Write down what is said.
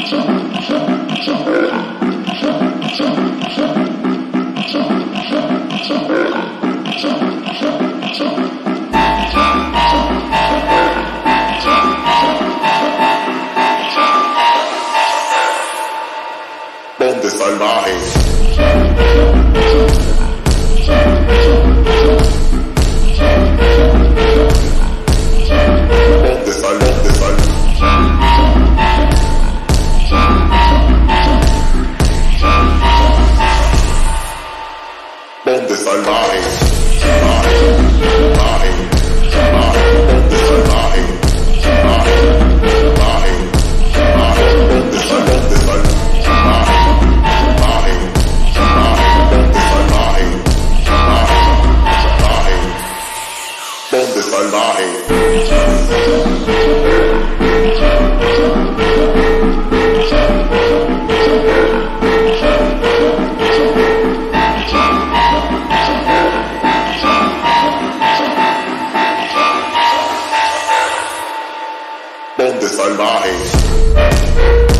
Bonde salvaje. Bonde salvaje, salvaje, salvaje, salvaje, bonde salvaje, salvaje, salvaje, salvaje, bonde salvaje, salvaje, salvaje, salvaje, bonde salvaje, salvaje, salvaje, bonde salvaje. Bonde salvaje.